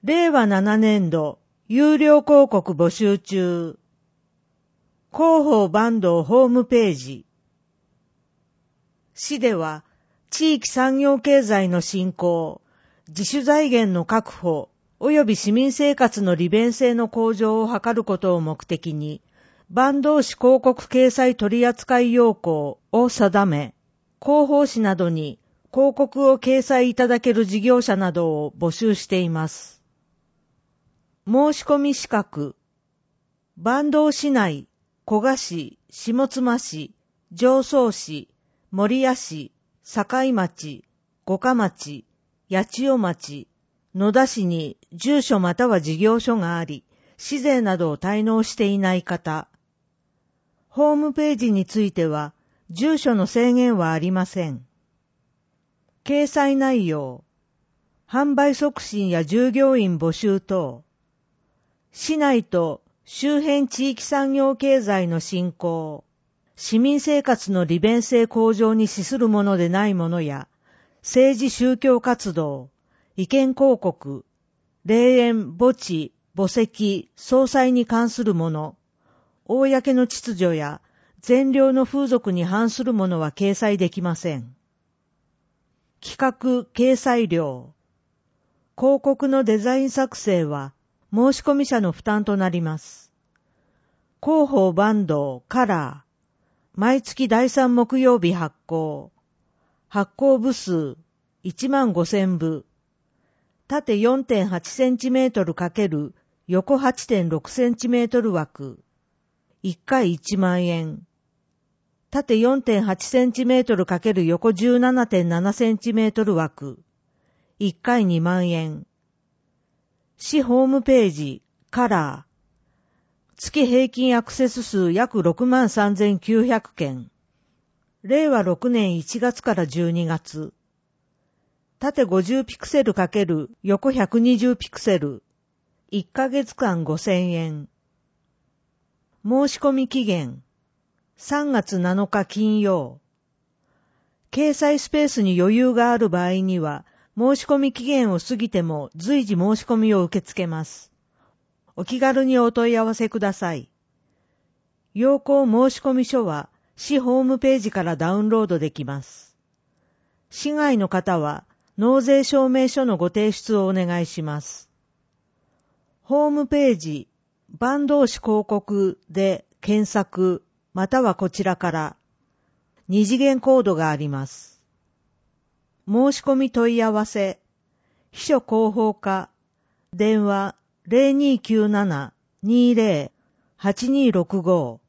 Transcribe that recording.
令和7年度有料広告募集中。広報坂東ホームページ。市では地域産業経済の振興、自主財源の確保及び市民生活の利便性の向上を図ることを目的に、坂東市広告掲載取扱要項を定め、広報誌などに広告を掲載いただける事業者などを募集しています。申し込み資格、坂東市内、古河市、下妻市、常総市、守谷市、境町、五霞町、八千代町、野田市に住所または事業所があり、市税などを滞納していない方。ホームページについては、住所の制限はありません。掲載内容、販売促進や従業員募集等、市内と周辺地域産業経済の振興、市民生活の利便性向上に資するものでないものや、政治宗教活動、意見広告、霊園、墓地、墓石、葬祭に関するもの、公の秩序や善良の風俗に反するものは掲載できません。企画・掲載料、広告のデザイン作成は申し込み者の負担となります。広報坂東カラー、毎月第3木曜日発行。発行部数15,000部。縦 4.8 センチメートル×横 8.6 センチメートル枠。1回1万円。縦 4.8 センチメートル×横 17.7 センチメートル枠。1回2万円。市ホームページ、カラー。月平均アクセス数約63,900件。令和6年1月から12月。縦50ピクセル×横120ピクセル。1ヶ月間5,000円。申し込み期限。3月7日金曜。掲載スペースに余裕がある場合には、申し込み期限を過ぎても随時申し込みを受け付けます。お気軽にお問い合わせください。要項申し込み書は市ホームページからダウンロードできます。市外の方は納税証明書のご提出をお願いします。ホームページ、坂東市広告で検索、またはこちらから二次元コードがあります。申し込み問い合わせ、秘書広報課、電話 0297-20-8265